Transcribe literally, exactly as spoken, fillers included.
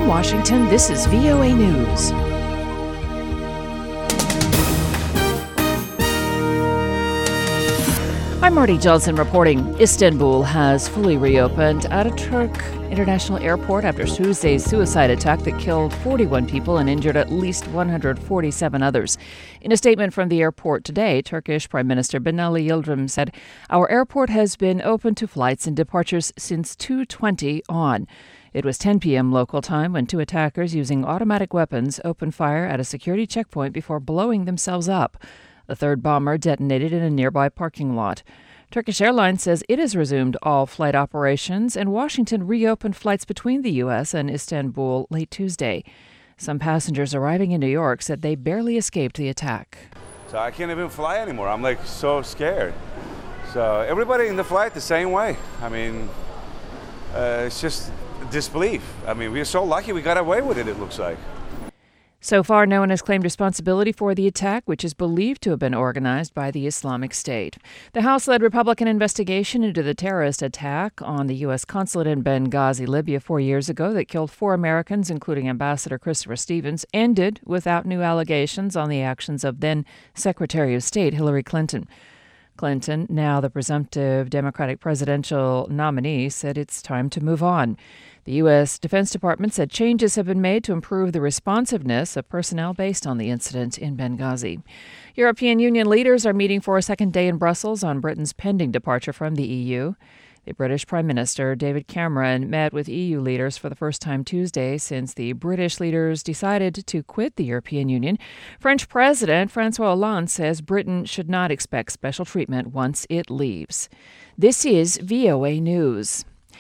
In Washington, this is V O A News. I'm Marty Johnson reporting. Istanbul has fully reopened Ataturk International Airport after Tuesday's suicide attack that killed forty-one people and injured at least one hundred forty-seven others. In a statement from the airport today, Turkish Prime Minister Binali Yildirim said, "Our airport has been open to flights and departures since two twenty on." It was ten p.m. local time when two attackers using automatic weapons opened fire at a security checkpoint before blowing themselves up. The third bomber detonated in a nearby parking lot. Turkish Airlines says it has resumed all flight operations, and Washington reopened flights between the U S and Istanbul late Tuesday. Some passengers arriving in New York said they barely escaped the attack. So I can't even fly anymore. I'm like so scared. So everybody in the flight the same way. I mean, uh, it's just disbelief. I mean, we're so lucky we got away with it, it looks like. So far, no one has claimed responsibility for the attack, which is believed to have been organized by the Islamic State. The House-led Republican investigation into the terrorist attack on the U S consulate in Benghazi, Libya, four years ago that killed four Americans, including Ambassador Christopher Stevens, ended without new allegations on the actions of then-Secretary of State Hillary Clinton. Clinton, now the presumptive Democratic presidential nominee, said it's time to move on. The U S. Defense Department said changes have been made to improve the responsiveness of personnel based on the incident in Benghazi. European Union leaders are meeting for a second day in Brussels on Britain's pending departure from the E U. The British Prime Minister, David Cameron, met with E U leaders for the first time Tuesday since the British leaders decided to quit the European Union. French President François Hollande says Britain should not expect special treatment once it leaves. This is V O A News.